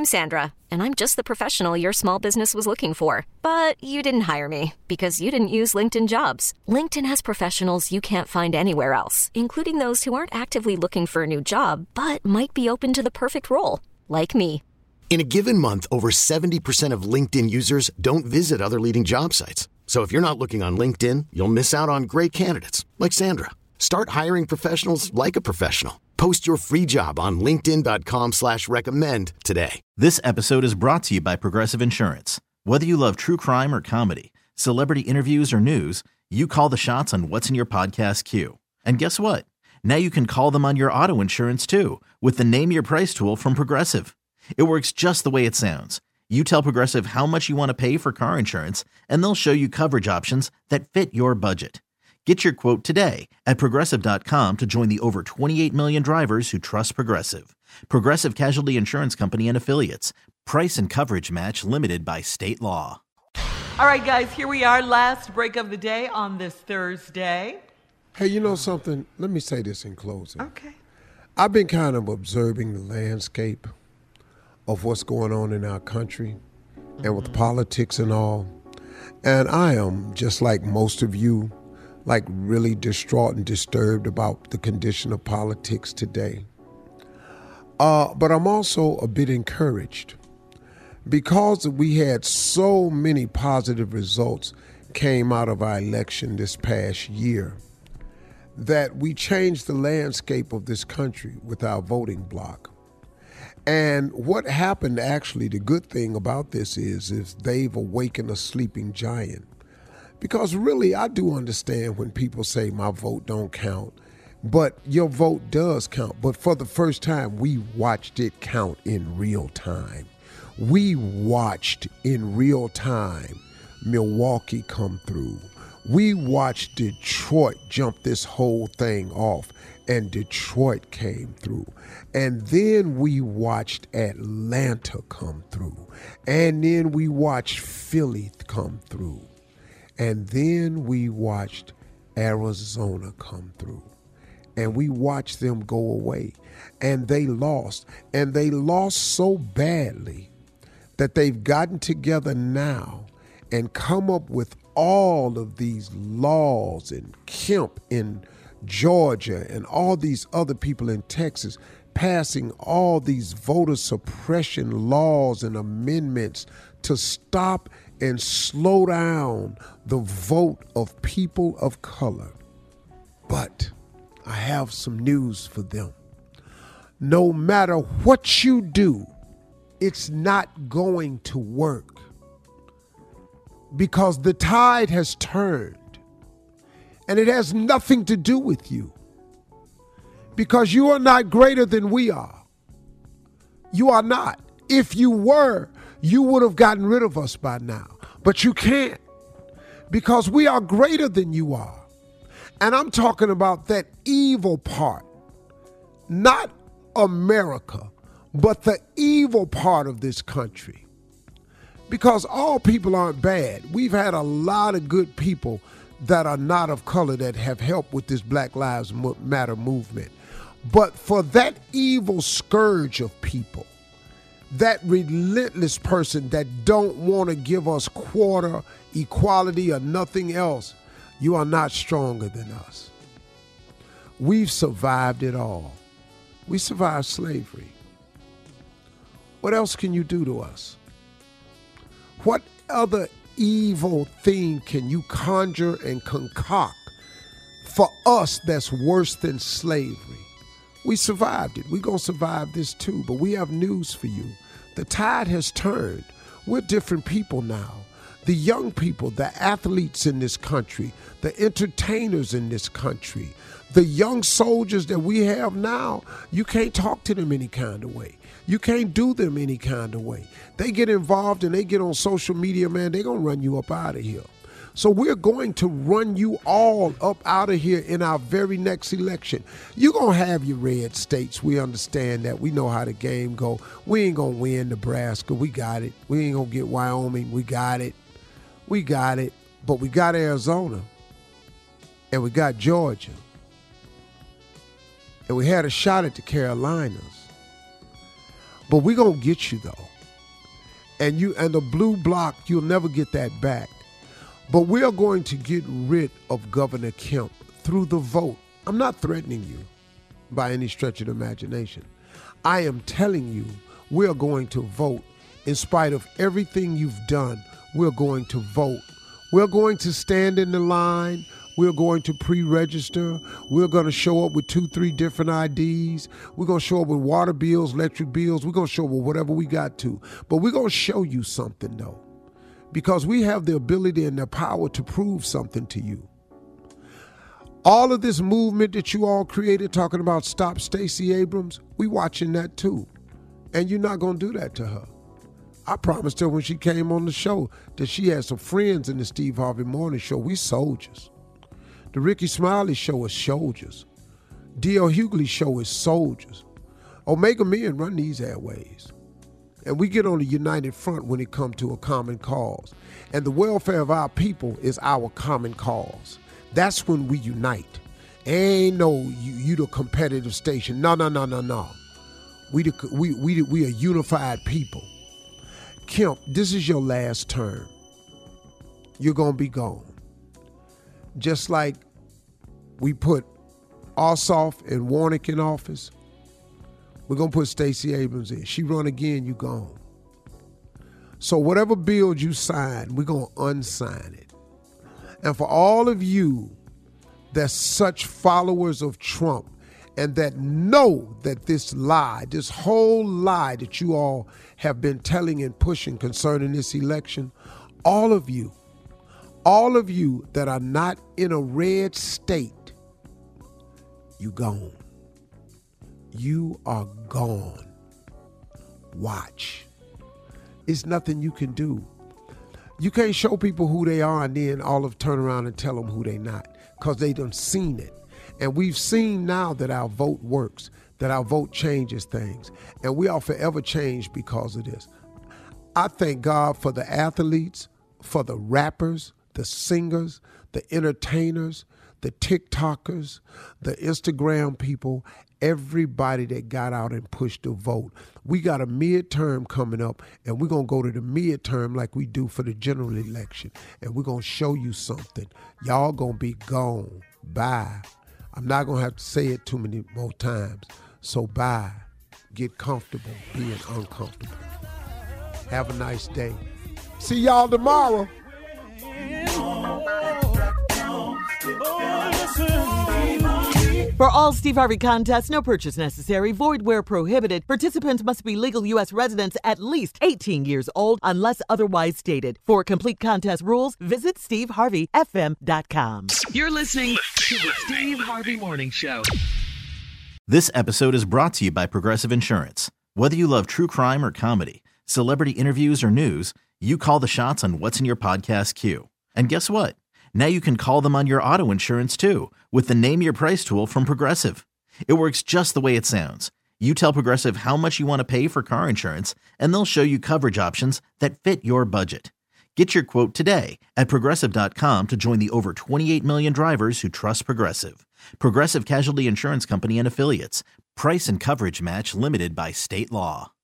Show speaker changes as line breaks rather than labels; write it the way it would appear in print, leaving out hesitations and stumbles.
I'm Sandra, and I'm just the professional your small business was looking for. But you didn't hire me because you didn't use LinkedIn Jobs. LinkedIn has professionals you can't find anywhere else, including those who aren't actively looking for a new job, but might be open to the perfect role, like me.
In a given month, over 70% of LinkedIn users don't visit other leading job sites. So if you're not looking on LinkedIn, you'll miss out on great candidates like Sandra. Start hiring professionals like a professional. Post your free job on linkedin.com/recommend today.
This episode is brought to you by Progressive Insurance. Whether you love true crime or comedy, celebrity interviews or news, you call the shots on what's in your podcast queue. And guess what? Now you can call them on your auto insurance too with the Name Your Price tool from Progressive. It works just the way it sounds. You tell Progressive how much you want to pay for car insurance, and they'll show you coverage options that fit your budget. Get your quote today at Progressive.com to join the over 28 million drivers who trust Progressive. Progressive Casualty Insurance Company and Affiliates. Price and coverage match limited by state law.
All right, guys, here we are. Last break of the day on this Thursday.
Hey, you know something? Let me say this in closing.
Okay.
I've been kind of observing the landscape of what's going on in our country and with politics and all. And I am, just like most of you, like really distraught and disturbed about the condition of politics today. But I'm also a bit encouraged because we had so many positive results came out of our election this past year that we changed the landscape of this country with our voting bloc. And what happened, actually, the good thing about this is they've awakened a sleeping giant. Because really, I do understand when people say my vote don't count, but your vote does count. But for the first time, we watched it count in real time. We watched in real time Milwaukee come through. We watched Detroit jump this whole thing off, and Detroit came through. And then we watched Atlanta come through. And then we watched Philly come through. And then we watched Arizona come through. And we watched them go away. And they lost. And they lost so badly that they've gotten together now and come up with all of these laws, and Kemp in Georgia and all these other people in Texas passing all these voter suppression laws and amendments to stop and slow down the vote of people of color. But I have some news for them. No matter what you do, it's not going to work, because the tide has turned. And it has nothing to do with you, because you are not greater than we are. You are not. If you were, you would have gotten rid of us by now. But you can't, because we are greater than you are. And I'm talking about that evil part, not America, but the evil part of this country. Because all people aren't bad. We've had a lot of good people that are not of color that have helped with this Black Lives Matter movement. But for that evil scourge of people, that relentless person that don't want to give us quarter equality or nothing else, you are not stronger than us. We've survived it all. We survived slavery. What else can you do to us? What other evil thing can you conjure and concoct for us that's worse than slavery? We survived it. We're going to survive this too, but we have news for you. The tide has turned. We're different people now. The young people, the athletes in this country, the entertainers in this country, the young soldiers that we have now, you can't talk to them any kind of way. You can't do them any kind of way. They get involved and they get on social media, man, they're going to run you up out of here. So we're going to run you all up out of here in our very next election. You're going to have your red states. We understand that. We know how the game go. We ain't going to win Nebraska. We got it. We ain't going to get Wyoming. We got it. We got it. But we got Arizona. And we got Georgia. And we had a shot at the Carolinas. But we're going to get you, though. And the blue block, you'll never get that back. But we are going to get rid of Governor Kemp through the vote. I'm not threatening you by any stretch of the imagination. I am telling you we are going to vote. In spite of everything you've done, we're going to vote. We're going to stand in the line. We're going to pre-register. We're going to show up with 2-3 different IDs. We're going to show up with water bills, electric bills. We're going to show up with whatever we got to. But we're going to show you something, though, because we have the ability and the power to prove something to you. All of this movement that you all created talking about Stop Stacey Abrams, we watching that too. And you're not going to do that to her. I promised her when she came on the show that she had some friends in the Steve Harvey Morning Show. We soldiers. The Ricky Smiley Show is soldiers. D.L. Hughley Show is soldiers. Omega Men run these airways. And we get on a united front when it comes to a common cause. And the welfare of our people is our common cause. That's when we unite. Ain't no you the competitive station. No. We a unified people. Kemp, this is your last term. You're going to be gone. Just like we put Ossoff and Warnock in office, we're going to put Stacey Abrams in. She run again, you gone. So whatever bill you sign, we're going to unsign it. And for all of you that's such followers of Trump and that know that this lie, this whole lie that you all have been telling and pushing concerning this election, all of you that are not in a red state, you gone. You are gone. Watch. It's nothing you can do. You can't show people who they are and then all of turn around and tell them who they not, because they done seen it. And we've seen now that our vote works, that our vote changes things. And we are forever changed because of this. I thank God for the athletes, for the rappers, the singers, the entertainers, the TikTokers, the Instagram people, everybody that got out and pushed the vote. We got a midterm coming up, and we're going to go to the midterm like we do for the general election, and we're going to show you something. Y'all going to be gone. Bye. I'm not going to have to say it too many more times. So bye. Get comfortable being uncomfortable. Have a nice day. See y'all tomorrow.
For all Steve Harvey contests, no purchase necessary, void where prohibited. Participants must be legal U.S. residents at least 18 years old unless otherwise stated. For complete contest rules, visit SteveHarveyFM.com. You're listening to the Steve Harvey Morning Show.
This episode is brought to you by Progressive Insurance. Whether you love true crime or comedy, celebrity interviews or news, you call the shots on what's in your podcast queue. And guess what? Now you can call them on your auto insurance too with the Name Your Price tool from Progressive. It works just the way it sounds. You tell Progressive how much you want to pay for car insurance, and they'll show you coverage options that fit your budget. Get your quote today at Progressive.com to join the over 28 million drivers who trust Progressive. Progressive Casualty Insurance Company and Affiliates. Price and coverage match limited by state law.